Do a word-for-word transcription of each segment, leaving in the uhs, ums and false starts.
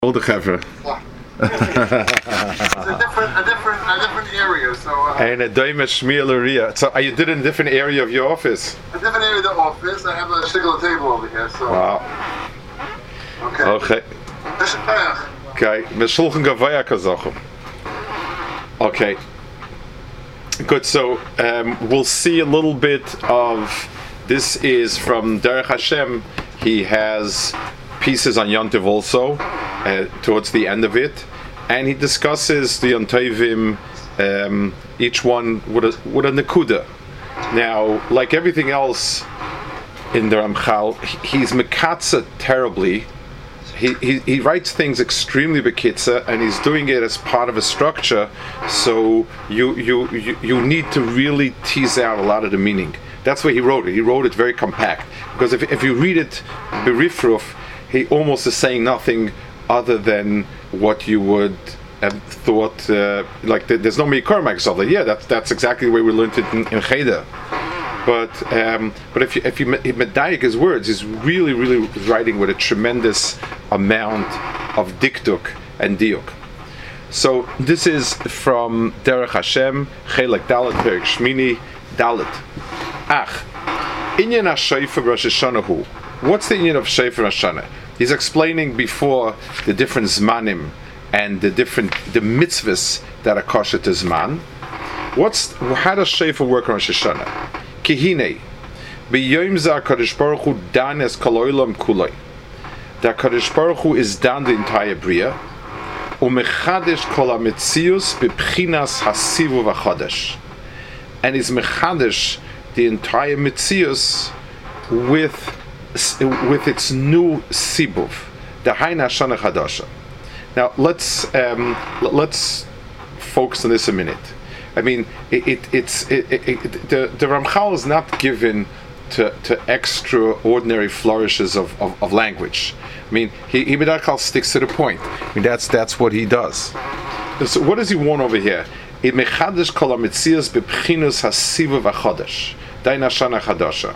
Oldegever. It's a different, a different, a different area. So. Uh, and a Doimish Mieleria. So, uh, you did it in a different area of your office. A different area of the office. I have a single table over here. So. Wow. Okay. Okay. This is pass. Okay. Wir schulchen Gavaya Kazachim. Okay. Good. So um, we'll see a little bit of. This is from Derech Hashem. He has pieces on Yontiv also, uh, towards the end of it, and he discusses the Yontivim, um, each one with a, with a Nakuda. Now, like everything else in the Ramchal, he's Mekatza terribly. He, he he writes things extremely bekitza, and he's doing it as part of a structure, so you, you, you, you need to really tease out a lot of the meaning. That's why he wrote it. He wrote it very compact, because if, if you read it berifruf, he almost is saying nothing other than what you would have thought. Uh, like the, there's no Meikar Microsoft. Yeah, that's that's exactly the way we learned it in, in Cheder. But um, but if you if you medayik his words, he's really really writing with a tremendous amount of diktuk and diuk. So this is from Derech Hashem, Chelek Dalet Perek Shmini Dalet. Ach, Inyan HaShofar Rosh Hashanah hu. What's the Inyan of Shofar Rosh Hashanah? He's explaining before the different zmanim and the different the mitzvahs that are kosher to zman. What's how does shofar work on Rosh Hashanah? Kihine, b'yom zeh HaKadosh Baruch Hu dan es kol olam kuloi. The HaKadosh Baruch Hu is done the entire bria. Umechadesh kol hametzius b'pchinas hasivuv hachodesh, and is mechadesh the entire metzius with. with its new sibuv, the Haina Shana Chadasha. Now let's um, let's focus on this a minute. I mean, it, it, it's it, it, it, the the Ramchal is not given to, to extraordinary flourishes of, of, of language. I mean, he he B'dakal sticks to the point. I mean, that's that's what he does. So what does he want over here? It mechadish kol hametzias b'pchinus hasivuv hachodesh, Haina Shana Chadasha.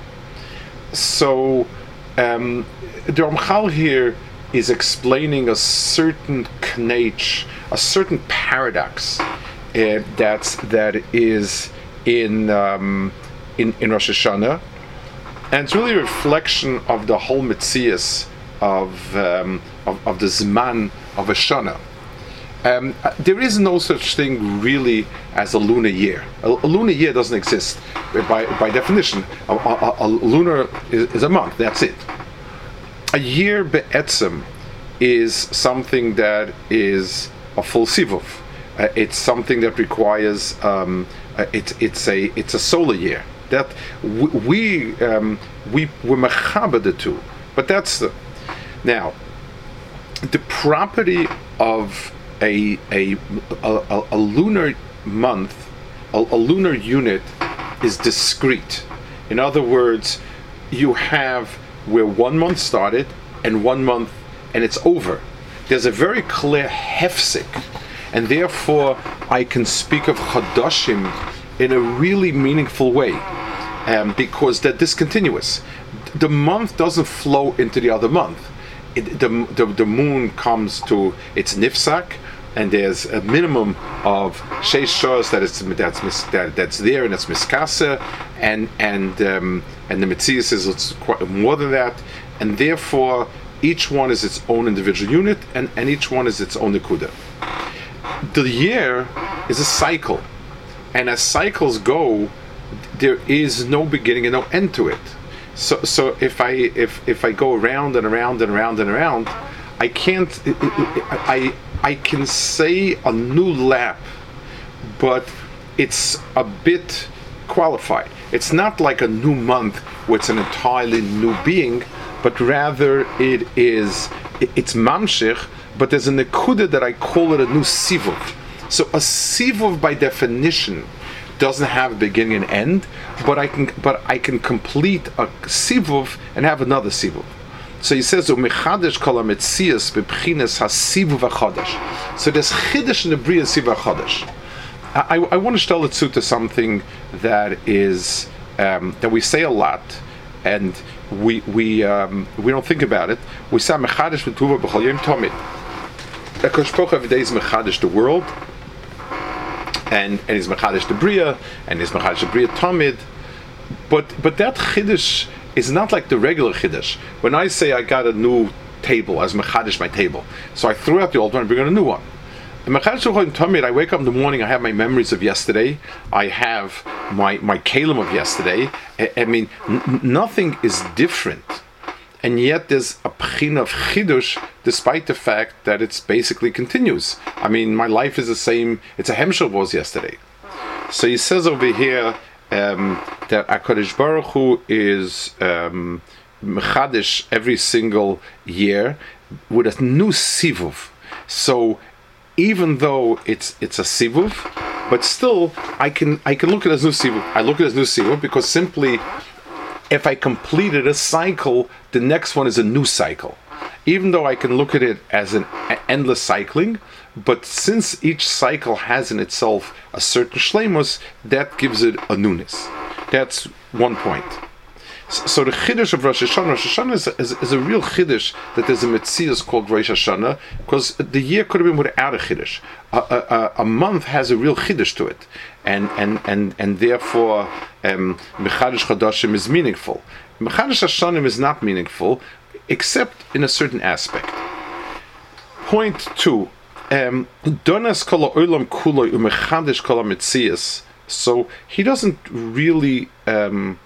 So. Um, the Ramchal here is explaining a certain knach, a certain paradox uh, that's that is in um, in in Rosh Hashanah, and it's really a reflection of the whole metzias of, um, of of the zman of a shana. Um, there is no such thing really as a lunar year. A, a lunar year doesn't exist by by definition. A, a, a lunar is, is a month. That's it. A year be'etzem is something that is a full sivuv. Uh, it's something that requires. Um, uh, it's it's a it's a solar year. That we we um, we we mechaba the two. But that's the now the property of A a, a a lunar month, a, a lunar unit is discrete. In other words, you have where one month started and one month and it's over. There's a very clear hefsek, and therefore I can speak of chadashim in a really meaningful way, um, because they're discontinuous. The month doesn't flow into the other month. It, the, the the moon comes to its nifsak, and there's a minimum of sheish shos that is that's that, that's there, and it's miskasa, and and um, and the metzius is it's quite more than that, and therefore each one is its own individual unit, and, and each one is its own nekuda. The year is a cycle, and as cycles go, there is no beginning and no end to it. So so if I if if I go around and around and around and around, I can't I I can say a new lap, but it's a bit qualified. It's not like a new month where it's an entirely new being, but rather it is it's mamshich, but there's a nekuda that I call it a new sivuv. So a sivuv by definition doesn't have a beginning and end, but I can but I can complete a sivuv and have another sivuv. So he says, "Umechadesh kol hametzias b'pchinas hasivuv hachodesh." So there's chiddush in the bria sivuv hachodesh. I, I want to tell it to something that is um, that we say a lot, and we we um, we don't think about it. We say mechadesh b'tuva b'chol yom tomid. HaKadosh Baruch Hu every day is mechadish the world, and and he's mechadish the bria, and he's mechadish the bria tamid. But but that chiddush is not like the regular chiddush. When I say I got a new table, as mechadish my table, so I threw out the old one and bring in a new one. In mechadish tamid, I wake up in the morning, I have my memories of yesterday, I have my my kalim of yesterday. I, I mean, n- nothing is different. And yet there's a pchin of chidush, despite the fact that it's basically continuous. I mean, my life is the same. It's a hemshel was yesterday. So he says over here um, that HaKadosh Baruch Hu is um, mechadish every single year with a new sivuv. So even though it's it's a sivuv, but still I can I can look at it as new sivuv. I look at it as new sivuv because simply, if I completed a cycle, the next one is a new cycle. Even though I can look at it as an endless cycling, but since each cycle has in itself a certain shleimus, that gives it a newness. That's one point. So the chiddush of Rosh Hashanah, Rosh Hashanah is a, is, is a real chiddush that there's a metzias called Rosh Hashanah, because the year could have been without a chiddush. A, a, a month has a real chiddush to it, and and and and therefore Mechadish um, Chadashim is meaningful. Mechadish Hashanim is not meaningful, except in a certain aspect. Point two: Donas kol ha'olam kuloi u'mechadish kol ha'metzias. So he doesn't really. Um,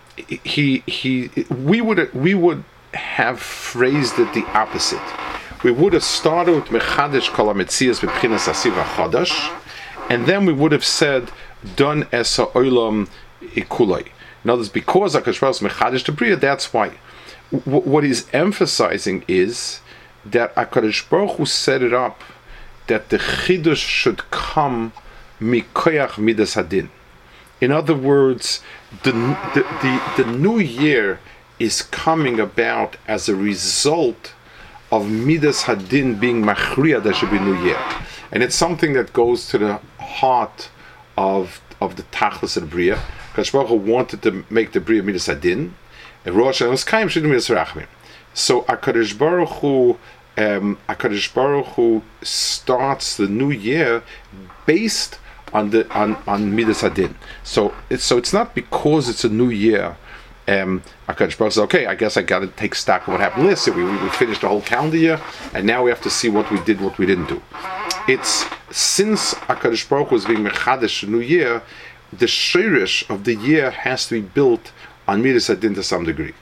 He he. We would we would have phrased it the opposite. We would have started with mechadish kol hametzias b'pchinas asiva chadash, and then we would have said don es ha'olam ikuloi. In other words, because HaKadosh Baruch Hu is mechadish the bria, that's why. W- what he's emphasizing is that HaKadosh Baruch Hu set it up that the chidush should come mikoyach midas hadin. In other words, the, the the the new year is coming about as a result of Midas Hadin being Machriya. There should be new year, and it's something that goes to the heart of of the Tachlis of the Bria. HaKadosh Baruch Hu wanted to make the Bria Midas Hadin, and Rosh Hashanah was Kaim Shidduch Midas Rachmim. So HaKadosh Baruch Hu, um, HaKadosh Baruch Hu starts the new year based on the on, on Midas Hadin. So it's so it's not because it's a new year. Um HaKadosh Baruch Hu says, okay, I guess I gotta take stock of what happened last year. We, we finished the whole calendar year, and now we have to see what we did, what we didn't do. It's since HaKadosh Baruch Hu is being Mechadish new year, the shirish of the year has to be built on Midas Hadin to some degree.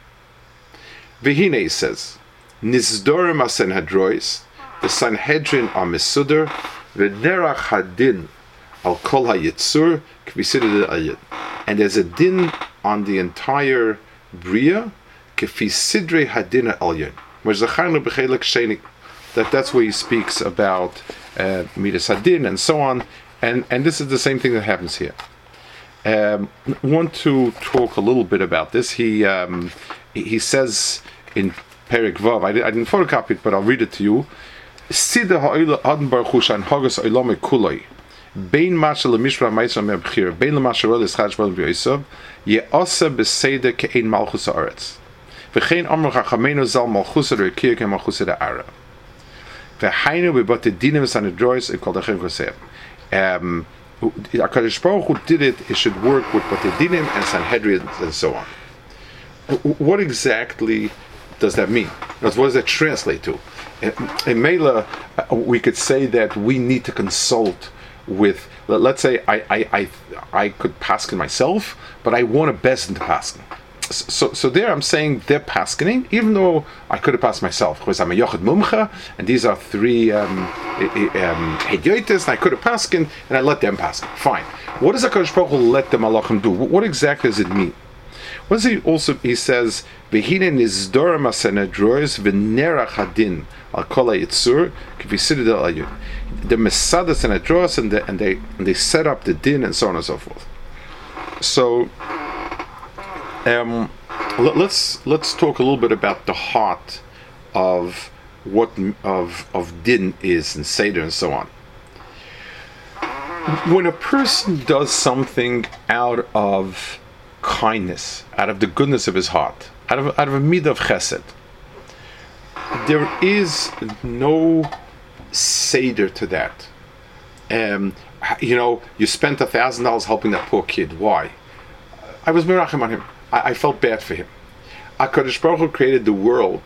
Vehine says, Nizdorim HaSanhedrois, the Sanhedrin are Mesuder, V'derach Hadin Al Kol HaYitzur K'visidid Ayid. And there's a din on the entire Bria, K'visidre Hadin Alyon. That that's where he speaks about uh, Midas Hadin and so on. And, and this is the same thing that happens here. Um, I want to talk a little bit about this. He um, he says in Perek Vav, I, I didn't photocopy it, but I'll read it to you. Sida ha'oila adn baruch hu shan hagas oilame kuloi. Bein mashal mishra ma'isra me'abchir. Bein l'mashal oil eschad shmal v'yosav. Ye'asa b'seida ke'ein malchus ha'aretz. V'chein amr chachamenu zal malchus ha'rekir ke malchus ha'ara. V'hainu b'bate dinim v'sanedrois ekol dachem kosev. Um... HaKadosh Baruch Hu did it, it should work with Batei Dinim and Sanhedrin and so on. What exactly does that mean? What does that translate to? In Mela, we could say that we need to consult with, let's say I I, I, I could paskin myself, but I want a best into paskin. So, so there I'm saying they're paskening, even though I could have passed myself, because I'm a yochid mumcha, and these are three um, hedyotis, um, and I could have pasken, and I let them pasken. Fine. What does HaKadosh Baruch Hu let the malachim do? What exactly does it mean? What does he also, he says, V'hine nizdorim hasanedrois v'nerach hadin al kol hayitzur k'visidid al ayun. The mesadas sanhedros, and they and they and they set up the din and so on and so forth. So. Um, let's let's talk a little bit about the heart of what of of din is and seder and so on. When a person does something out of kindness, out of the goodness of his heart, out of out of a midah of chesed, there is no seder to that. Um, you know, you spent a thousand dollars helping that poor kid. Why? I was merachim on him. I, I felt bad for him. HaKadosh Baruch Hu created the world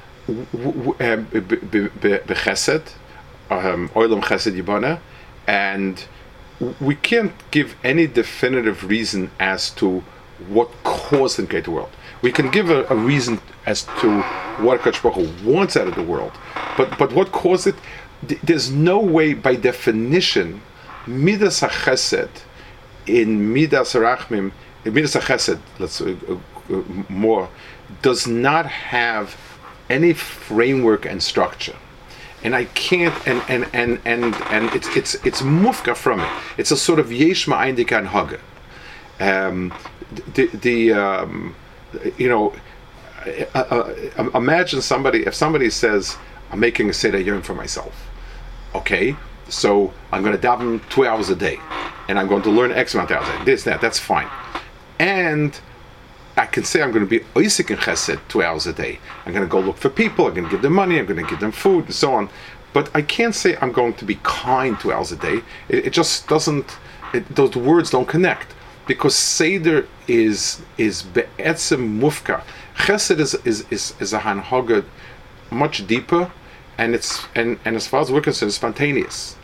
b'chesed, olam chesed yibana, and we can't give any definitive reason as to what caused him to create the world. We can give a, a reason as to what HaKadosh Baruch Hu wants out of the world, but but what caused it? There's no way, by definition, midas hachesed in midas harachmim, in midas hachesed, let's uh, uh, more, does not have any framework and structure, and I can't, and and and and and it's it's it's mufka from it. It's a sort of yesh ma'ayin dikan haga. Um, the the um, you know, uh, uh, imagine somebody, if somebody says, I'm making a seder yom for myself. Okay, so I'm going to daven two hours a day, and I'm going to learn X amount of hours a day. This, that, that's fine. And I can say I'm going to be oisik in chesed two hours a day. I'm going to go look for people, I'm going to give them money, I'm going to give them food, and so on. But I can't say I'm going to be kind two hours a day. It, it just doesn't, it, those words don't connect. Because seder is is be'etzem mufka. Chesed is is is, is a hanhaga much deeper, and it's and, and as far as we're concerned, it's spontaneous.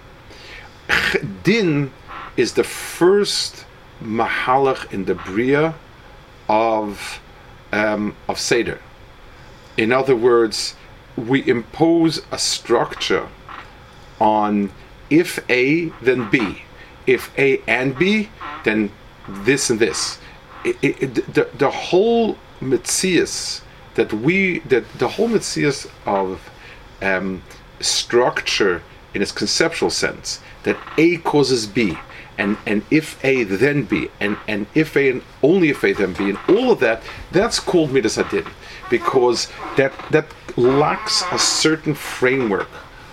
Din is the first mahalach in the bria of um, of seder. In other words, we impose a structure on if A, then B. If A and B, then this and this. It, it, the, the whole metzias that we, that the whole metzias of um, structure in its conceptual sense, that A causes B, and, and if A then B, and, and if A and only if A then B, and all of that, that's called midas hadin, because that that lacks a certain framework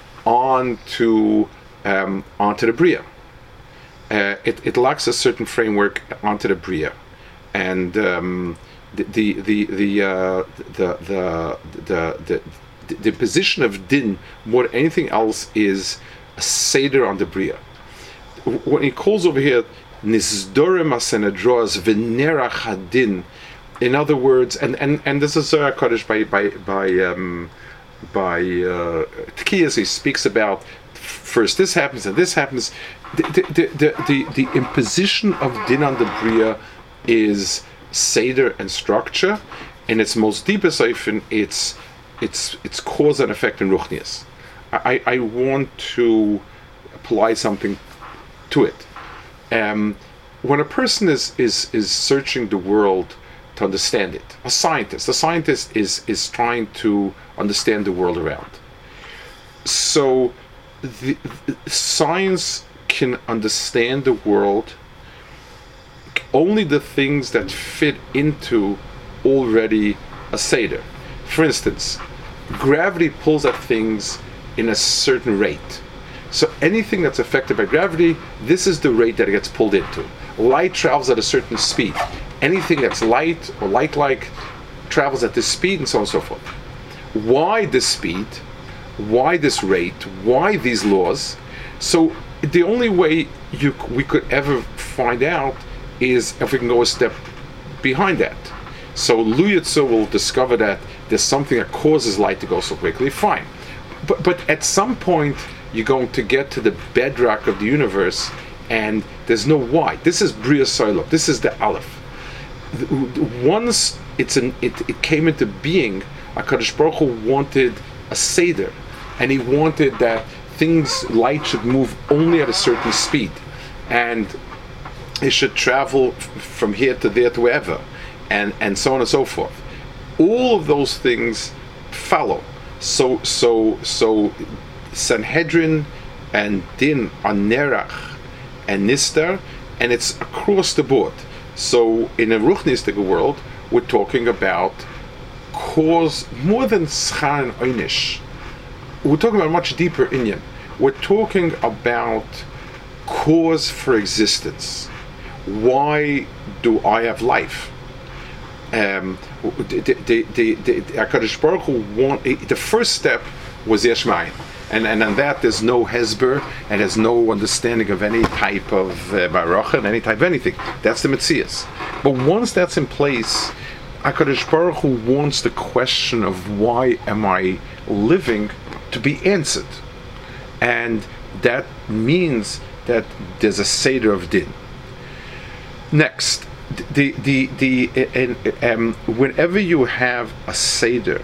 onto um, onto the bria. Uh, it, it lacks a certain framework onto the bria, and um, the the the the, uh, the the the the the position of din more than anything else is a seder on the bria. When he calls over here nisdorem asenedros v'nerach hadin, in other words, and and and this is Zohar Kodesh by by by um, by uh, Tkiyas. He speaks about first this happens and this happens. The the, the, the, the imposition of din on the bria is seder and structure, and its most deepest often it's it's it's cause and effect in ruchnias. I, I want to apply something to it. Um, when a person is, is is searching the world to understand it, a scientist, a scientist is is trying to understand the world around. So the, the science can understand the world only the things that fit into already a seder. For instance, gravity pulls at things in a certain rate. So anything that's affected by gravity, this is the rate that it gets pulled into. Light travels at a certain speed. Anything that's light or light-like travels at this speed, and so on and so forth. Why this speed? Why this rate? Why these laws? So the only way you we could ever find out is if we can go a step behind that. So Lu Yitzu will discover that there's something that causes light to go so quickly. Fine, but but at some point you're going to get to the bedrock of the universe, and there's no why. This is Bria Soilov. This is the Aleph. Once it's an it, it came into being, HaKadosh Baruch Hu wanted a seder, and he wanted that things, light should move only at a certain speed, and it should travel f- from here to there to wherever, and and so on and so forth. All of those things follow. So so so Sanhedrin and Din are Nerach and Nistar, and it's across the board. So in a Ruchnistic world, we're talking about cause more than Schar and Einish. We're talking about much deeper inyan. We're talking about cause for existence. Why do I have life? Um, the the the the, the HaKadosh Baruch Hu want, the first step was Yesh Ma'ayin. And and on that there's no hesber and there's no understanding of any type of uh, baruch and any type of anything. That's the Metzias. But once that's in place, HaKadosh Baruch Hu wants the question of why am I living to be answered. And that means that there's a Seder of Din. Next, the the the, the um, whenever you have a Seder,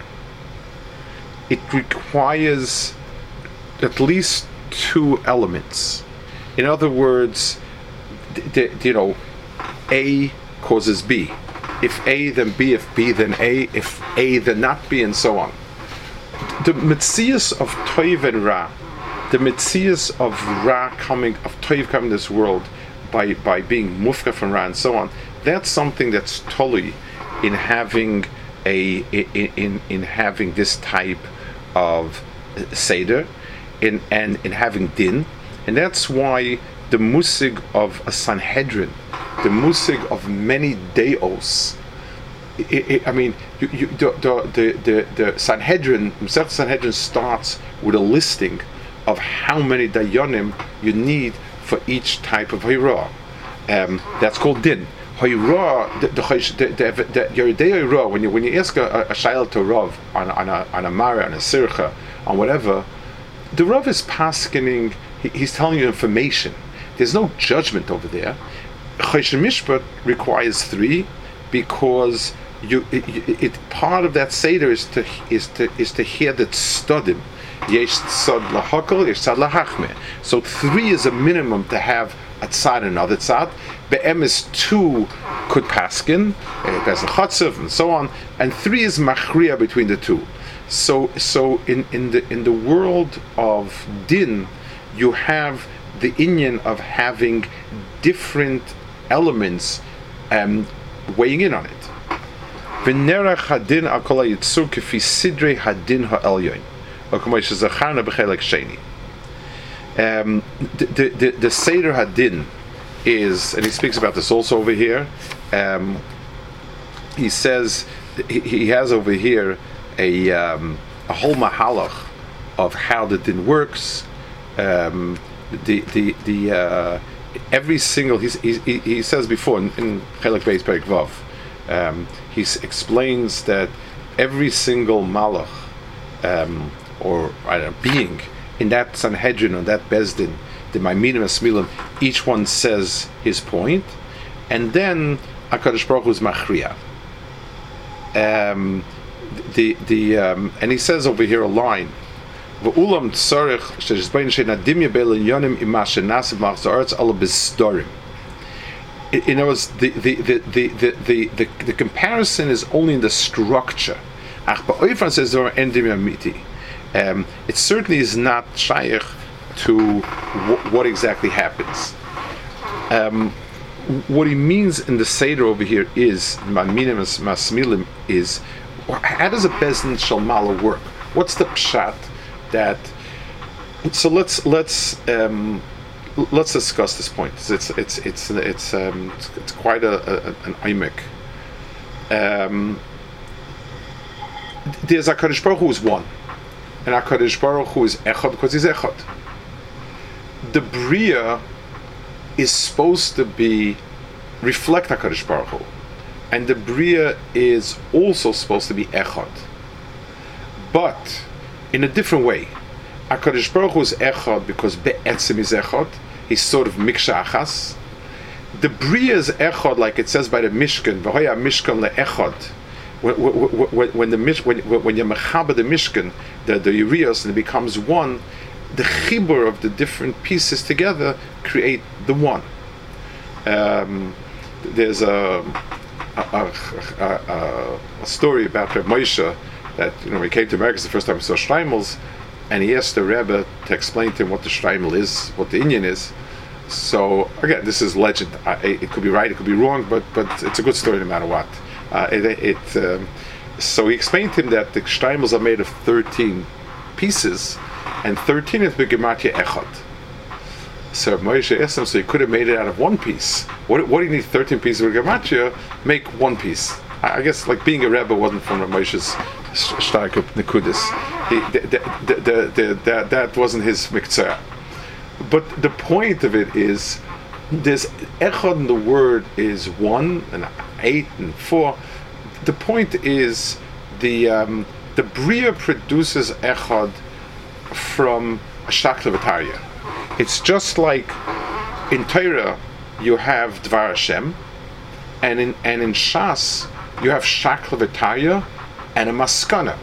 it requires at least two elements. In other words, the, the, you know, A causes B. If A, then B. If B, then A. If A, then not B, and so on. The Metzias of Toiv and Ra, the Metzias of Ra coming, of Toiv coming to this world by, by being Mufka from Ra and so on, that's something that's totally in having a in, in, in having this type of Seder, in and in having Din, and that's why the musig of a Sanhedrin, the musig of many deos. It, it, I mean, you, you, the, the the the Sanhedrin, Masechet Sanhedrin starts with a listing of how many dayanim you need for each type of hira. Um, that's called Din. Hira, the the the, the your hira, when you when you ask a, a shayla to Rav on on a on a mara, on a sircha, on whatever, the Rav is paskening. He, he's telling you information. There's no judgment over there. Choshen Mishpat requires three because you it, it, it part of that seder is to is to is to hear that studim. Yesh tzad lahakol, yesh tzad lahachme. So three is a minimum to have a tzad and another tzad. Be'em is two could paskin, there's a chatzav and so on, and three is machria between the two. So so in, in the in the world of din, you have the inyan of having different elements um, weighing in on it. V'nerach hadin akol yitzur kefi sidrei hadin ha'elyon. Um, the, the, the Seder Hadin is, and he speaks about this also over here, um, he says, he, he has over here a, um, a whole mahalach of how the din works. Um, the the the uh, every single, he, he, he says before in, in Chelek Beis Perek Vav, um, he explains that every single malach, um, or I don't know, being in that Sanhedrin or that Bezdin, the Maiminim and Smilim, each one says his point, and then HaKadosh Baruch Hu is Machriya. Um, the the um, and he says over here a line. V'ulam tzarich shezbein shenadim yabel yonim imash nasiv machzaretz ala b'storim. In other words, the the the the the the the comparison is only in the structure. Ach ba'oifan says there are endim yamiti. Um, it certainly is not shaykh to w- what exactly happens. Um, what he means in the Seder over here is, Ma'aminim Masmilim, is how does a Bezdin Shalmala work? What's the pshat that? So let's let's um, let's discuss this point. It's it's it's it's um, it's, it's quite a, a an imek. Um, there's HaKadosh Baruch Hu is one. And HaKadosh Baruch Hu is Echad because he's Echad. The Bria is supposed to be reflect HaKadosh Baruch Hu, and the Bria is also supposed to be Echad, but in a different way. HaKadosh Baruch Hu is Echad because Be'etzim is Echad. He's sort of Miksha Achas. The Bria is Echad, like it says by the Mishkan. V'hoya Mishkan le'Echad. When, when, when the when when you mechaba the Mishkan, the the Urios, and it becomes one, the chibur of the different pieces together create the one. Um, there's a a, a, a a story about Reb Moshe that, you know, when he came to America the first time he saw Shreimels, and he asked the Rebbe to explain to him what the Shreimel is, what the Inyan is. So again, this is legend. I, it could be right, it could be wrong, but but it's a good story no matter what. Uh, it, it um, so he explained to him that the Shreimels are made of thirteen pieces, and thirteen is Begematria Echad. So Moshe asked him, so you could have made it out of one piece. What, what do you need thirteen pieces of Gematria? Make one piece. I, I guess like being a Rebbe wasn't from Moshe's stark up Nikudis. That that wasn't his miktzah. But the point of it is, there's echad in the word is one and eight and four. The point is the um, the bria produces echad from a shakla v'tarya. It's just like in Torah you have Dvar Hashem, and in and in Shas you have shakla v'tarya and a maskana.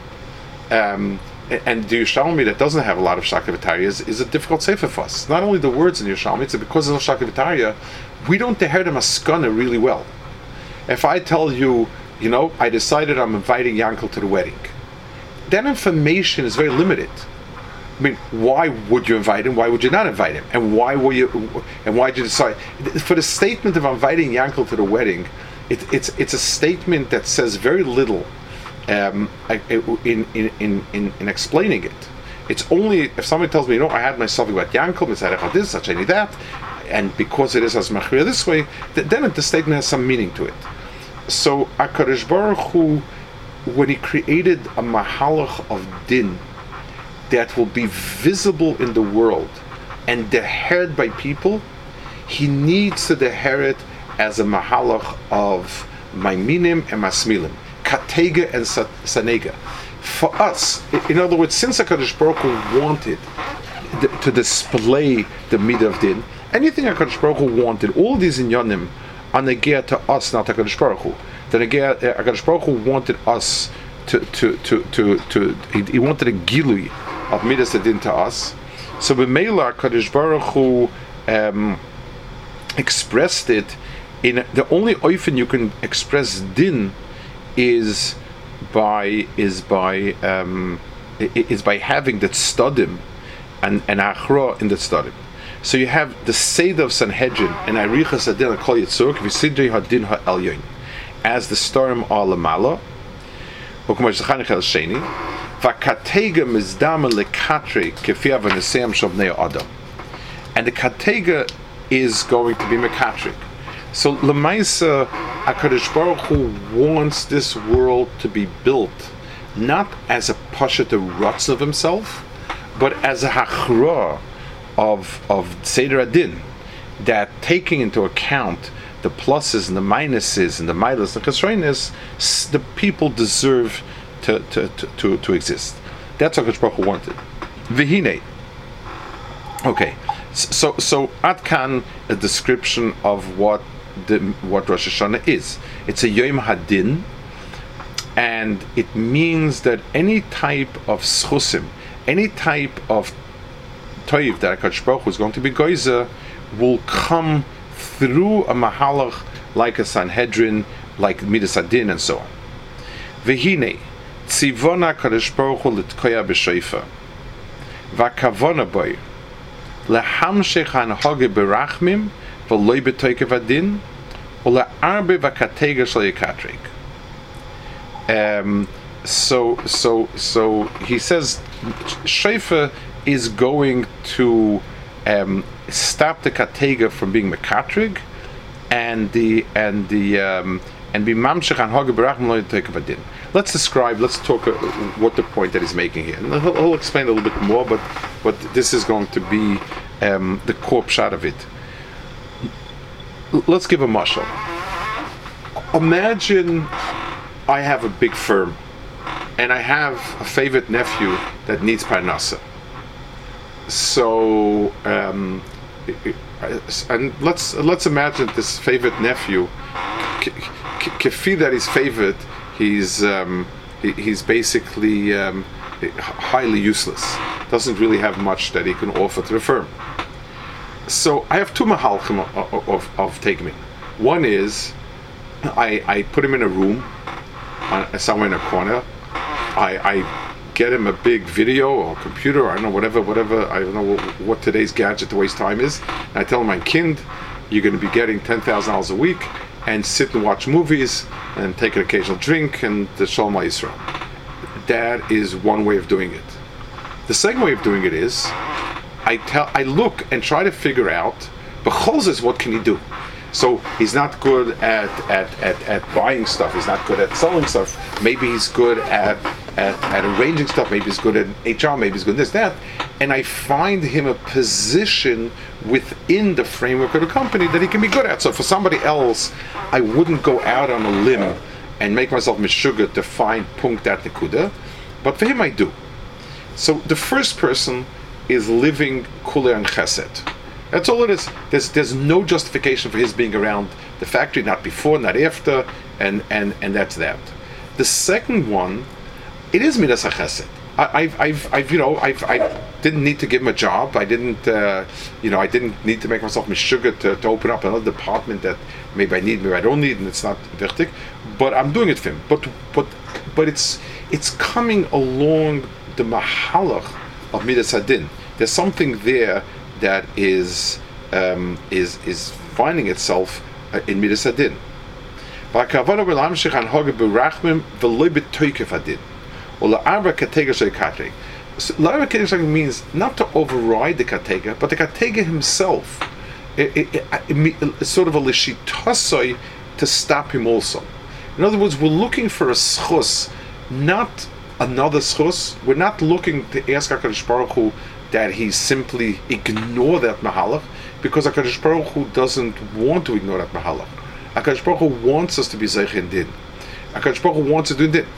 Um, and the Yerushalmi that doesn't have a lot of shakla v'tarya is, is a difficult sefer for us. Not only the words in Yerushalmi, it's because of shakla v'tarya, we don't teher the maskana really well. If I tell you, you know, I decided I'm inviting Yankel to the wedding, that information is very limited. I mean, why would you invite him? Why would you not invite him? And why were you? And why did you decide? For the statement of inviting Yankel to the wedding, it, it's it's a statement that says very little um, in, in in in in explaining it. It's only if somebody tells me, you know, I had myself about Yankel, Mitzarech this, such any that, and because it is as machriya this way, th- then the statement has some meaning to it. So HaKadosh Baruch Hu, when he created a mahalach of din that will be visible in the world and dehered by people, he needs to deher it as a mahalach of maiminim and masmilim, katega and sanega. For us, in other words, since HaKadosh Baruch Hu wanted to display the midah of din, anything HaKadosh Baruch Hu wanted, all these inyanim are negea to us, not HaKadosh Baruch Hu. The negea, HaKadosh Baruch Hu wanted us to, to, to, to, to he, he wanted a gilui of midas adin to us. So b'meila HaKadosh Baruch Hu um, expressed it in the only oifen you can express din is by is by um, is by having the tzadim and and achra in the tzadim. So you have the Seder of Sanhedrin and Arichas Adin Kol Yitzur V'Sidrei Hadin Ha'Elyon as the storm are Lamala. V'Kumar Shechani Chel Sheni V'Katega Mizdama Lekatre Kefi Avaneseim Shavnei Adam, and the Katega is going to be Mekatrik. So Lemaisa HaKadosh Baruch Hu wants this world to be built not as a pashat rutz of himself, but as a hachra of of Seder Adin, that taking into account the pluses and the minuses and the milas and the chesronis, the people deserve to to, to, to, to exist. That's what HaKadosh Baruch Hu wanted. V'hinei. Okay, so so Adkan, a description of what the what Rosh Hashanah is. It's a Yom Hadin, and it means that any type of schusim, any type of toiv that HaKadosh Baruch Hu is going to be goyzer will come through a mahalach like a Sanhedrin, like Midas Adin, and so on. V'hinei tzivona HaKadosh Baruch Hu l'tkoya b'shoifa v'kavona boy lehamshech hanhoge berachmim v'loy b'toikev adin ule'arbe v'katega shel yikatrik. Um, so so so he says shofar is going to um, stop the katega from being mekatrig, and the and the um, and be mamshech an hage berachim lo yitokef adin. Let's describe. Let's talk uh, what the point that he's making here. And he'll, he'll explain a little bit more, but but this is going to be um, the core shot of it. L- let's give a mashal. Imagine I have a big firm, and I have a favorite nephew that needs parnasa. So, um, and let's let's imagine this favorite nephew, kefi that he's favorite, he's um, he, he's basically um, highly useless. Doesn't really have much that he can offer to the firm. So I have two mahalchim of, of, of Tegmin. One is I, I put him in a room, uh, somewhere in a corner. I, I get him a big video or computer, or I don't know, whatever, whatever, I don't know what, what today's gadget to waste time is. And I tell him, my kind, you're going to be getting ten thousand dollars a week, and sit and watch movies, and take an occasional drink, and the Shalom Yisrael. That is one way of doing it. The second way of doing it is, I tell, I look and try to figure out, B'chol zos, what can he do? So he's not good at, at, at, at buying stuff. He's not good at selling stuff. Maybe he's good at, at, at arranging stuff. Maybe he's good at H R. Maybe he's good at this, that. And I find him a position within the framework of the company that he can be good at. So for somebody else, I wouldn't go out on a limb and make myself mishuggah to find punkt at nekuda. But for him, I do. So the first person is living kula and chesed. That's all it is. There's there's no justification for his being around the factory, not before, not after, and and, and that's that. The second one, it is midas chesed. I've I've I've you know I've I didn't need to give him a job. I didn't uh, you know I didn't need to make myself mishuggah to, to open up another department that maybe I need, maybe I don't need, and it's not wichtig. But I'm doing it for him. But but but it's it's coming along the mahalach of midas hadin. There's something there that is um, is is finding itself uh, in midas hadin. Ba'kavana v'lamshich hanhaga b'rachmim v'loy b'toykef hadin. Or la'arba katega shei kateg. La'arba katega shei means not to override the katega, but the katega himself. It, it, it, it, it's sort of a lishitasoi to stop him also. In other words, we're looking for a schus, not another schus. We're not looking to ask HaKadosh Baruch Hu that he simply ignore that mahalach, because HaKadosh Baruch Hu doesn't want to ignore that mahalach. HaKadosh Baruch Hu wants us to be zeich in din. HaKadosh Baruch Hu wants to do din.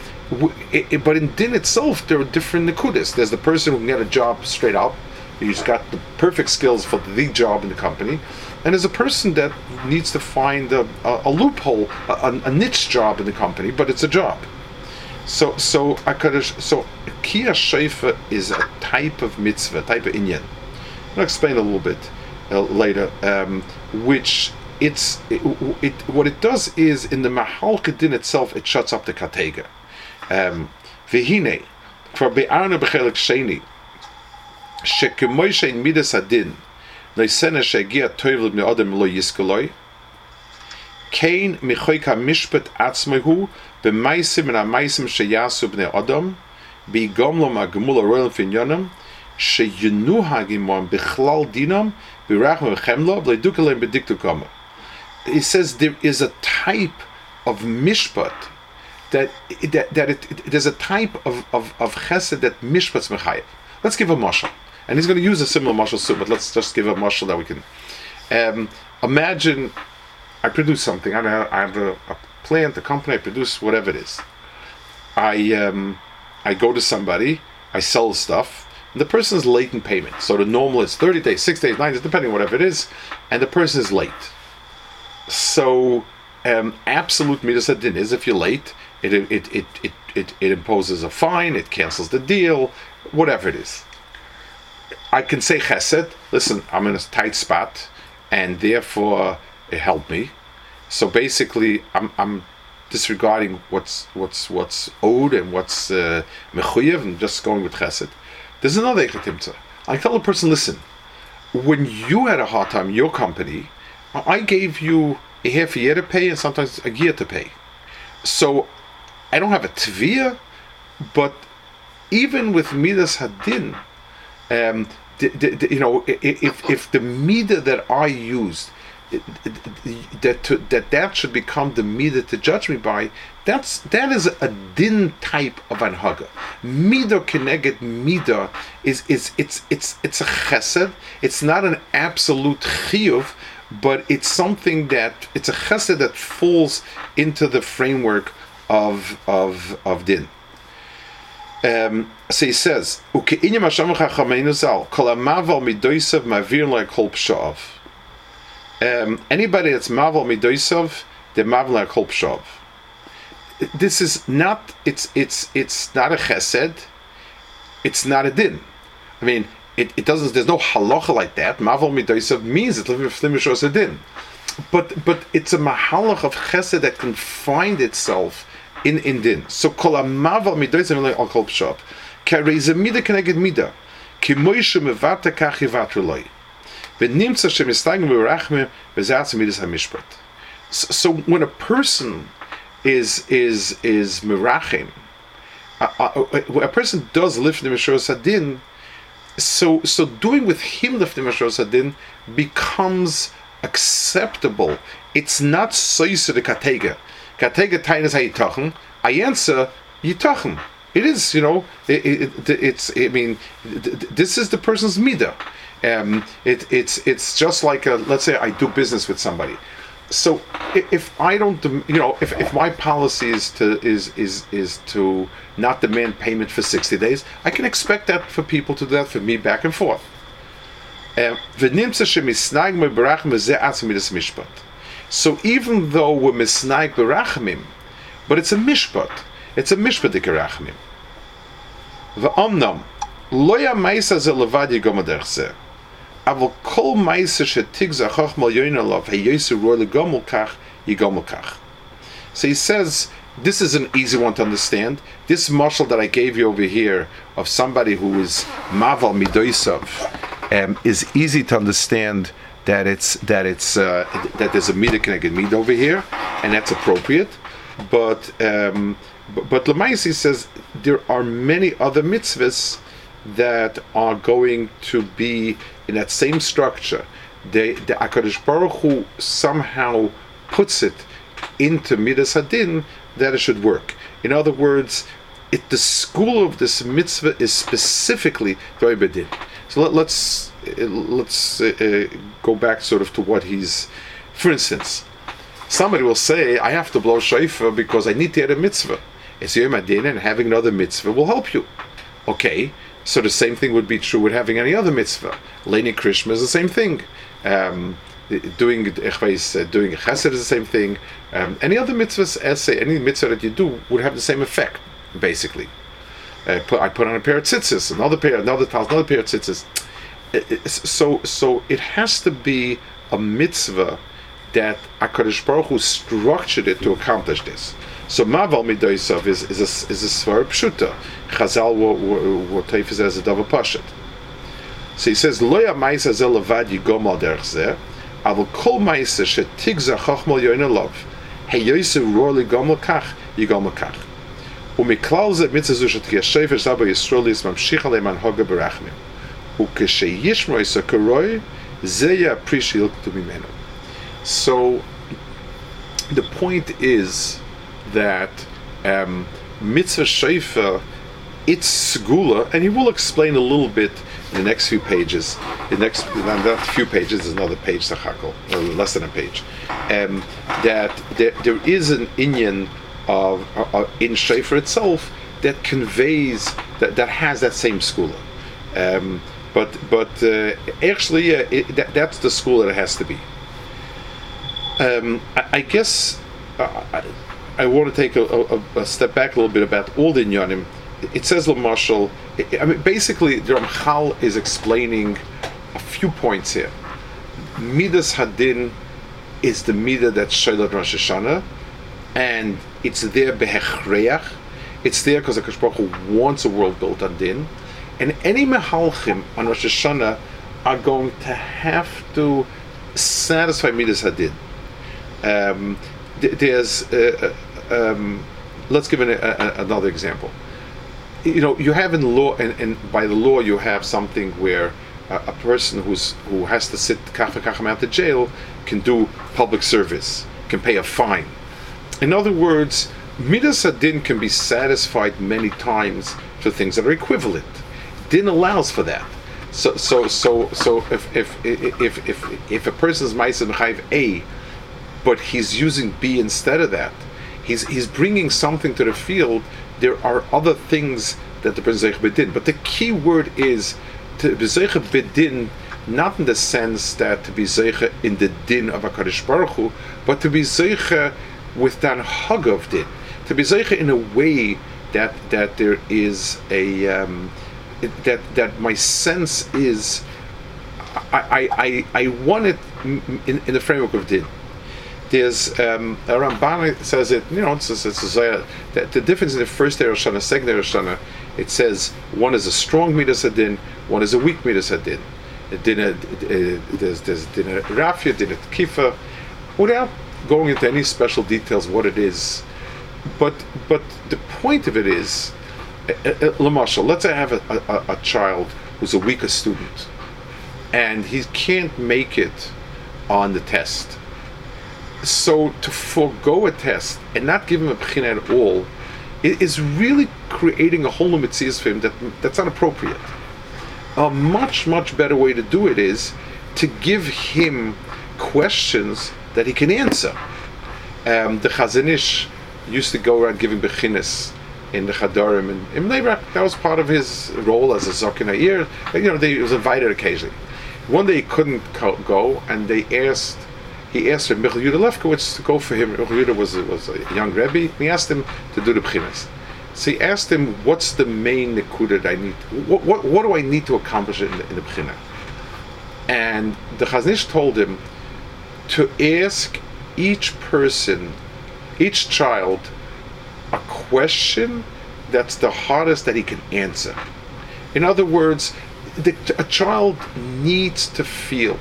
But in din itself, there are different nekudas. There's the person who can get a job straight up. He's got the perfect skills for the job in the company. And there's a person that needs to find a, a, a loophole, a, a niche job in the company, but it's a job. So, so HaKadosh, so Kiyah Sheifa is a type of mitzvah, type of inyan. I'll explain a little bit uh, later. Um, which it's it, it, what it does is in the Mahal Kedin itself, it shuts up the katega. V'hinei for be'arna b'chelik sheni shekemoy shein midas hadin leisena shegia toiv l'bnei adam lo yiskoloi kein michoy kamishpat atzmehu b'maisim and amaisim sheyasu bnei adam b'gom lo ma'gemul aroyel finyanam sheyinu hagimon b'chlal dinam b'rachma v'chemlo v'leidukalem b'diktu kama. He says there is a type of mishpat that that, that it, it, there's a type of, of, of chesed that mishpat's mechayev. Let's give a mashal. And he's going to use a similar mashal soon, but let's just give a mashal that we can. Um, imagine I produce something. I have, I have a, a plant, a company, I produce whatever it is. I um, I go to somebody, I sell stuff, and the person is late in payment. So the normal is thirty days, six days, nine days, depending on whatever it is, and the person is late. So um, absolute midas hadin is if you're late, It it, it it it it imposes a fine, it cancels the deal, whatever it is. I can say chesed, listen, I'm in a tight spot, and therefore it helped me. So basically, I'm I'm disregarding what's what's what's owed and what's mechuyev, uh, and just going with chesed. There's another echetimta. I tell a person, listen, when you had a hard time, your company, I gave you a half a year to pay and sometimes a year to pay. So I don't have a tviyah, but even with midas hadin, um, the, the, the, you know, if if the midah that I used, that to, that that should become the midah to judge me by, that's that is a din type of anhaga. Midah keneged midah is is it's it's it's a chesed. It's not an absolute chiyuv, but it's something that it's a chesed that falls into the framework of of of din. Um, so he says, um, anybody that's maval midoisav, they're maval like kol pshav. This is not. It's it's it's not a chesed. It's not a din. I mean, it, it doesn't. There's no halacha like that. Maval midoisav means it's living a din. But but it's a mahalach of chesed that can find itself in in din. So kol maval midoisav like kol pshav. Karei mida keneged mida. Ki moishe mevata kach yivatru loy. V'nimtza shemistagim v'rachme v'zatz midas hamishpat. So when a person is is is merachim, a, a, a person does lift the Mishros Hadin, so so doing with him lift the Mishros Hadin becomes acceptable. It's not soise the katega. Katega tainas hayitachen. I answer yitachen. It is, you know, it, it, it's. I mean, this is the person's midah. Um, it, it's it's just like a, let's say I do business with somebody. So if I don't, you know, if, if my policy is to is is is to not demand payment for sixty days, I can expect that for people to do that for me back and forth. Um, so even though we're misnaig berachmim, but it's a mishpat, it's a mishpat dikerachmim. V'omnam loya ma'isa ze levad yigom aderchze. Aval kol ma'isa shetig zachach mal yoinalav heyosu roy legomel kach yigomel kach. So he says, this is an easy one to understand. This mashal that I gave you over here of somebody who is maval midoisav um, is easy to understand. That it's that it's uh, that there's a midah connected midah over here, and that's appropriate. But um, but, but Lamaisi says there are many other mitzvahs that are going to be in that same structure. They, the HaKadosh Baruch Hu somehow puts it into midas hadin that it should work. In other words, it, the school of this mitzvah is specifically Doi Bedin. So let, let's let's uh, go back sort of to what he's. For instance, somebody will say, "I have to blow shofar because I need to add a mitzvah." It's Yom Adin, and having another mitzvah will help you. Okay, so the same thing would be true with having any other mitzvah. Leini Krishma is the same thing. Um, doing uh, doing a chesed is the same thing. Um, any other mitzvahs, essay, any mitzvah that you do would have the same effect, basically. Uh, put, I put on a pair of tzitzis, another pair, another towel, another pair of tzitzis. So, so it has to be a mitzvah that HaKadosh Baruch Hu structured it to accomplish this. So Maval Midoisav is is a, is a svar pshuta. Chazal will take it as a davar pashat. So he says, Lo ya ma'isa zel levad yigom al derech zeh, aval kol ma'isa shetigza chachmal yoinelav, heyoyse roar ligom al kach, yigom al kach. Umiklal zeh mitzvah zu shetkia shefer zaba Yisrael is mamshich alei man hoga berachmim. Ukesheyishmo isa karoi, zeh ya prishil to mimenu. So the point is that um, mitzvah shofar, it's segula, and he will explain a little bit in the next few pages. The next, not a few pages, is another page, sachakol, or less than a page. Um, that there, there is an inyan of uh, in shofar itself that conveys that that has that same segula. Um, but but uh, actually, uh, it, that, that's the school that it has to be. Um, I, I guess. Uh, I, I want to take a, a, a step back a little bit about all the inyanim. It says l'mashal. I mean, basically, the Ramchal is explaining a few points here. Midas Hadin is the midah that's Sheilat Rosh Hashanah, and it's there behechreach. It's there because the HaKadosh Baruch Hu wants a world built on din, and any mehalchim on Rosh Hashanah are going to have to satisfy Midas Hadin. Um, There's, uh, um, let's give an, a, another example. You know, you have in law, and, and by the law, you have something where a, a person who's who has to sit kach v'kach amount to jail can do public service, can pay a fine. In other words, midas hadin can be satisfied many times for things that are equivalent. Din allows for that. So, so, so, so if if if if if, if a person's ma'aser mechayev A, but he's using B instead of that, he's he's bringing something to the field. There are other things that the person zeich bedin, but the key word is to be zeich bedin, not in the sense that to be zeich in the din of HaKadosh Baruch Hu, but to be zeich with that hug of din, to be zeich in a way that that there is a um, that that my sense is I I I, I want it in, in the framework of din. There's um, a Ramban says it. You know, it's, it's, it's a, the, the difference in the first day of Rosh Hashanah, second day of Rosh Hashanah. It says one is a strong midas hadin, one is a weak midas hadin. There's there's din rafia, din kifa, without going into any special details what it is. But but the point of it is, l'mashal, let's say I have a, a, a child who's a weaker student, and he can't make it on the test. So to forego a test and not give him a bechina at all is really creating a whole new mitzvah for him that that's not appropriate. A much, much better way to do it is to give him questions that he can answer. Um, the Chazon Ish used to go around giving bechinas in the Chadarim, and in Bnei Brak, that was part of his role as a Zokin Ha'ir. You know, they, he was invited occasionally. One day he couldn't co- go, and they asked, he asked Michal Yehuda Lefkowitz to go for him. Michal Yehuda was, was a young Rebbe. He asked him to do the bechinas. So he asked him, what's the main nekuda that I need, what, what, what do I need to accomplish in the, in the bechina? And the Chazon Ish told him to ask each person, each child, a question that's the hardest that he can answer. In other words, the, a child needs to feel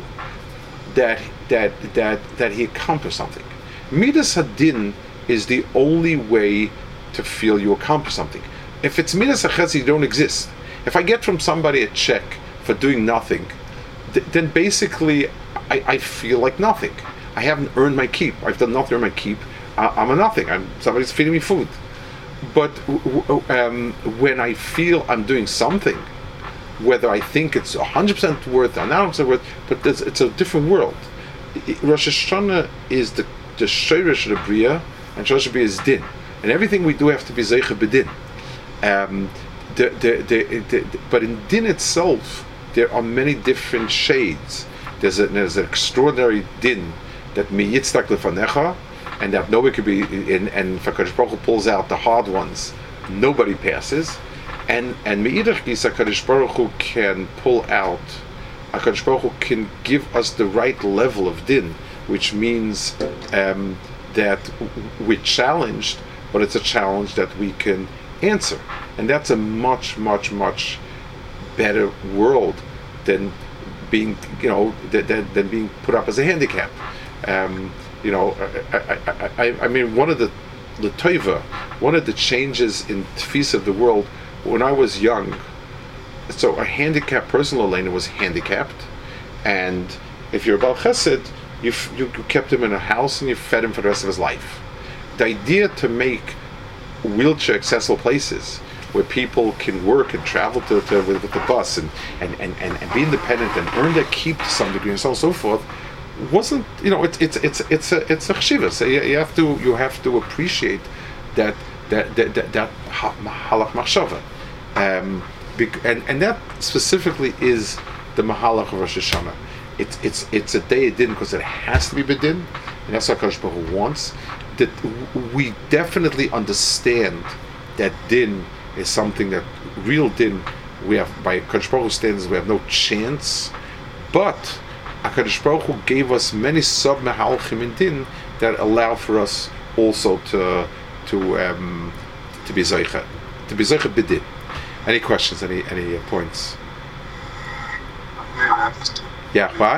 that that that that he accomplished something. Midas Hadin is the only way to feel you accomplished something. If it's Midas HaChesed, you don't exist. If I get from somebody a check for doing nothing, th- then basically I, I feel like nothing. I haven't earned my keep. I've done nothing to earn my keep. I, I'm a nothing. I'm somebody's feeding me food. But w- w- um, when I feel I'm doing something, whether I think it's one hundred percent worth or not one hundred percent worth, but it's a different world. Rosh Hashanah is the the Sheirish of the Bria, and Rosh Hashanah is Din, and everything we do have to be Zeicha B'Din. Um, the, the, the, the, the, but in Din itself, there are many different shades. There's, a, there's an extraordinary Din that Mi Yitztak Lefanecha, and that nobody could be in, and HaKadosh Baruch Hu pulls out the hard ones. Nobody passes, and and Meidach Gis HaKadosh Baruch Hu can pull out. HaKadosh Baruch Hu can give us the right level of Din, which means um, that we're challenged, but it's a challenge that we can answer, and that's a much, much, much better world than being, you know, than, than being put up as a handicap. Um, you know, I, I, I, I mean, one of the the tova, one of the changes in tefisa of the world when I was young. So a handicapped person, Elena, was handicapped, and if you're a Baal Chesed, you, f- you kept him in a house and you fed him for the rest of his life. The idea to make wheelchair accessible places where people can work and travel to, to with, with the bus and and, and, and and be independent and earn their keep to some degree and so on and so forth wasn't, you know, it's it's it's it's a it's a cheshiva. So you, you have to you have to appreciate that that that that, that halach machshava, um, and and that specifically is the mahalach of Rosh Hashanah. It's it's it's a day of din because it has to be bedin, and that's what HaKadosh Baruch Hu wants. That we definitely understand that din is something that real din we have by HaKadosh Baruch Hu standards we have no chance, but HaKadosh Baruch Hu gave us many sub mehalchim in din that allow for us also to to um, to be zeicha to be zeicha b'din. Any questions? Any any uh, points? Yeah, what?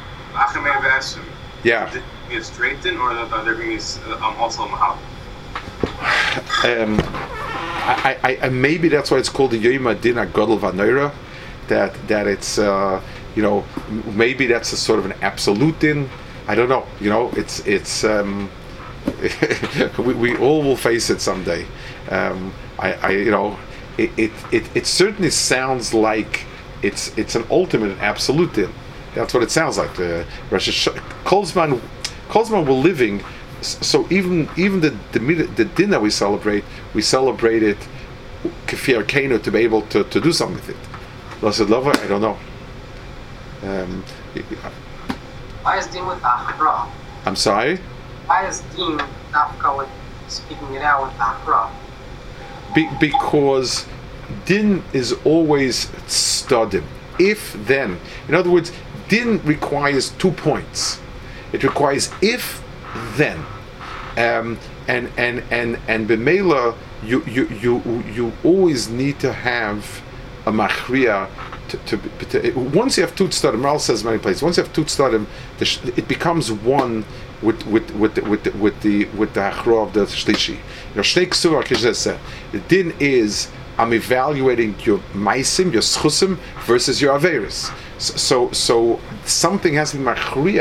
Yeah. Be a straight din, or are there being um, also mahal? Um, I, I, I maybe that's why it's called the Yom Din HaGadol V'Noira. That that it's uh, you know, maybe that's a sort of an absolute din. I don't know. You know, it's it's um, we we all will face it someday. Um, I, I you know it, it it it certainly sounds like it's it's an ultimate and absolute din. That's what it sounds like. The Rosh Kolzman Kolzman we're living. So even even the the the din that we celebrate, we celebrate it kefir keno to be able to, to do something with it. Lasad lover, I don't know. Um, Why is din with achra? I'm sorry. Why is din nafka with speaking it out with achra? Be, because din is always stadim. If then, in other words, din requires two points. It requires if then, um, and and and and b'meila you you you you always need to have a machria to, to, to once you have two tzadim. Ral says many places. Once you have two tzadim, it becomes one with with with the, with the, with the with the hachra of the shlishi. Your shnei ksura kishes the din is I'm evaluating your maisim, your schusim versus your averis. So so something has to be machria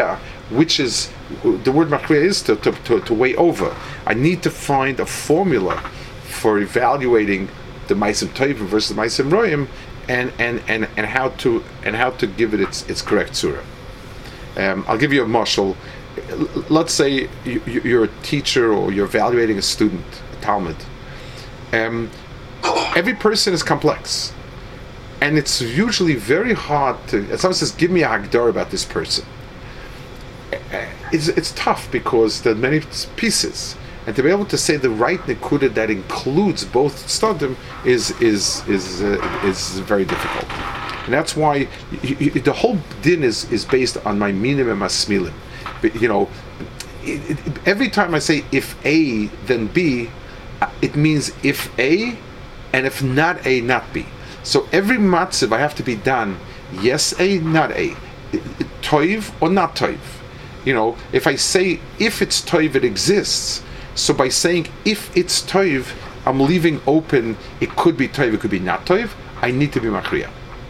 which is the word makriya is to, to, to, to weigh over. I need to find a formula for evaluating the ma'asim tovim versus the ma'asim roim, and, and, and, and how to and how to give it its its correct surah. Um, I'll give you a mashal. Let's say you, you're a teacher or you're evaluating a student, a talmid. Um, every person is complex, and it's usually very hard to. If someone says, "Give me a hagdar about this person," it's it's tough because there are many pieces, and to be able to say the right nekuda that includes both stadim is is is uh, is very difficult, and that's why you, you, the whole din is is based on my minim and masmilim. You know, it, it, every time I say if A then B, it means if A, and if not A, not B. So every matziv I have to be done, yes A, not A, toiv or not toiv. You know, if I say if it's toiv, it exists. So by saying if it's toiv, I'm leaving open, it could be toiv, it could be not toiv. I need to be makriya.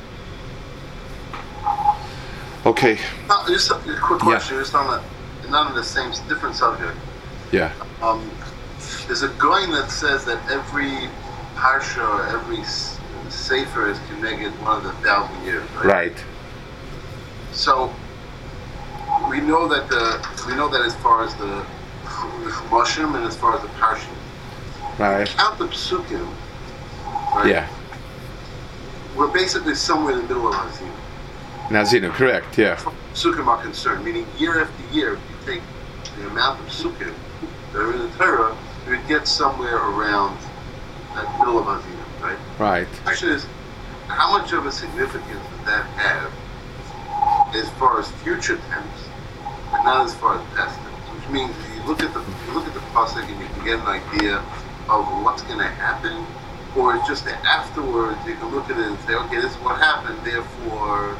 Okay. Uh, just a, a quick question, yeah. Just on the, not on the same, different subject. Yeah. Um, there's a going that says that every parsha or every sefer is connected one of the thousand years, right? Right. So we know that the we know that as far as the the chumashim and as far as the parshim, right? Count the psukim, right? Yeah. We're basically somewhere in the middle of Hazinu. Nazinu, correct, yeah. Psukim are concerned, meaning year after year, if you take the amount of psukim that are in the Torah, you would get somewhere around that middle of Hazinu, right? Right. The question is, how much of a significance does that have as far as future tense, and not as far as past tense? Which means if you look at the you look at the pasuk and you can get an idea of what's going to happen, or it's just that afterwards you can look at it and say, okay, this is what happened, therefore.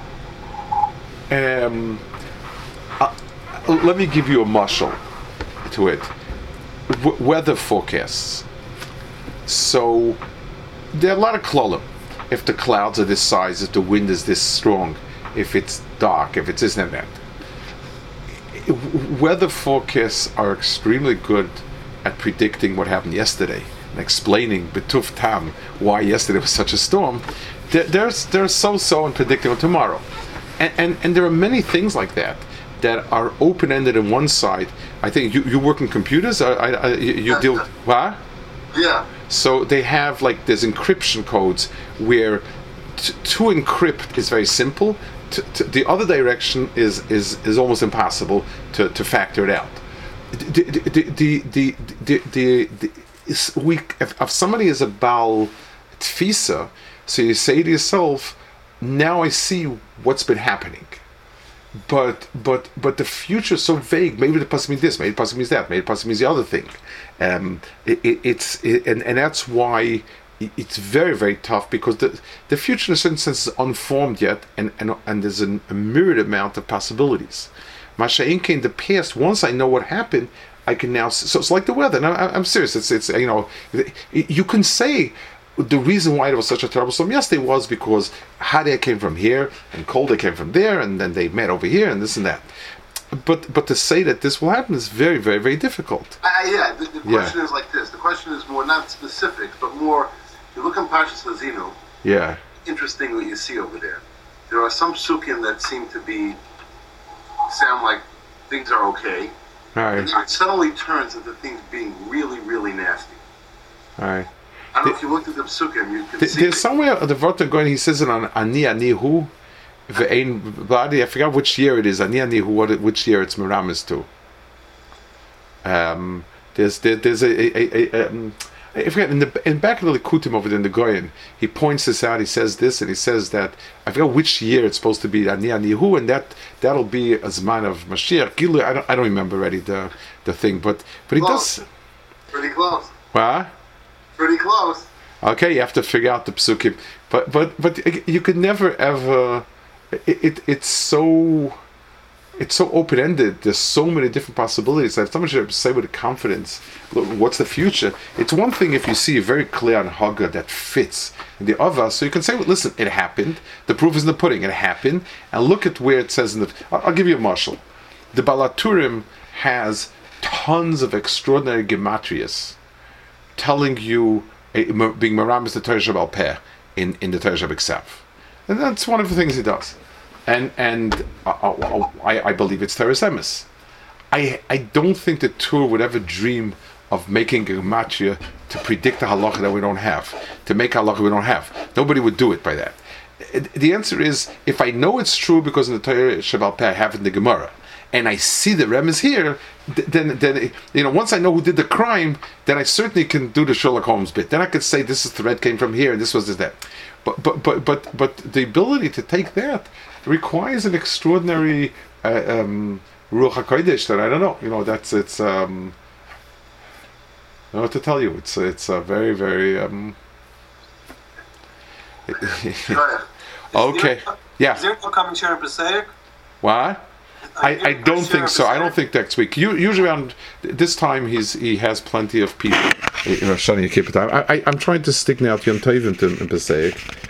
Um, uh, let me give you a mashal to it. W- weather forecasts. So there are a lot of klolim. If the clouds are this size, if the wind is this strong, if it's dark, if it's this and that. Weather forecasts are extremely good at predicting what happened yesterday and explaining betuf tam why yesterday was such a storm. They're, they're, they're so-so in predicting tomorrow. And, and and there are many things like that that are open-ended on one side. I think you, you work in computers. I, I, I you, you deal. What? Yeah. So they have like there's encryption codes where t- to encrypt is very simple. T- t- the other direction is is, is almost impossible to, to factor it out. The the the the the, the, the, the is we if, if somebody is a Baal Tfisa, so you say to yourself, now I see what's been happening, but but but the future is so vague. Maybe the pasuk means this, maybe the pasuk means that, maybe the pasuk means the other thing. Um, it, it, it's it, and and that's why it's very very tough, because the the future in a certain sense is unformed yet, and and, and there's an, a myriad amount of possibilities. Masha'inke in the past, once I know what happened, I can now. So it's like the weather. And I, I'm serious. It's it's you know you can say. The reason why it was such a terrible storm yesterday was because hot air came from here and cold air came from there, and then they met over here and this and that. But but to say that this will happen is very very very difficult. Uh, yeah, the, the question yeah. is like this. The question is more not specifics, but more. You look in Parshas Hazinu. Yeah. Interesting what you see over there. There are some psukim that seem to be sound like things are okay, all right. and then it suddenly turns into things being really really nasty. All right. I don't the, know if you looked at the psukim, you can the, see. There's somewhere the Vorta going. He says it on Ani Ani Hu, Ve'ein Badi. I forgot which year it is. Ani Ani Hu. What? Which year it's Miramis to? Um. There's there, there's a, a, a, a um, I forget in the in back of the Likutim over there in the Goyen. He points this out. He says this and he says that. I forgot which year it's supposed to be Ani Ani Hu, and that that'll be a Zman of Mashiach. Gilu. I don't I don't remember already the the thing, but but he close. does. Pretty close. What? Pretty close. Okay, you have to figure out the psukim, but but but you could never ever. It, it it's so it's so open ended. There's so many different possibilities that if someone should say with confidence, look, what's the future? It's one thing if you see a very clear on Haga that fits in the other, so you can say, well, listen, it happened. The proof is in the pudding. It happened, and look at where it says in the. I'll, I'll give you a marshal. the Balaturim has tons of extraordinary gematrias telling you, uh, being Maramis the Torah Shabbat Peh in, in the Torah Shabbat Ksav. And that's one of the things he does. And and uh, I, I believe it's Teres Emes. I, I don't think the Tur would ever dream of making a gematria to predict a halacha that we don't have, to make a halacha we don't have. Nobody would do it by that. The answer is, if I know it's true because in the Torah Shabbat Peh I have it in the Gemara, and I see the Remez here, then, then you know, once I know who did the crime, then I certainly can do the Sherlock Holmes bit. Then I could say this is the thread came from here, and this was this that. But but but but but the ability to take that requires an extraordinary uh, um, Ruach HaKodesh that I don't know. You know, that's it's. Um, I don't know what to tell you. It's it's a very very. Um, okay. Yeah. Is there no commentary on Pesach? What? I, I don't think so. I don't think next week. You, usually around this time, he's he has plenty of people. You know, Shani Kippur time. I, I I'm trying to stick now to Yom Tovim in Pesach.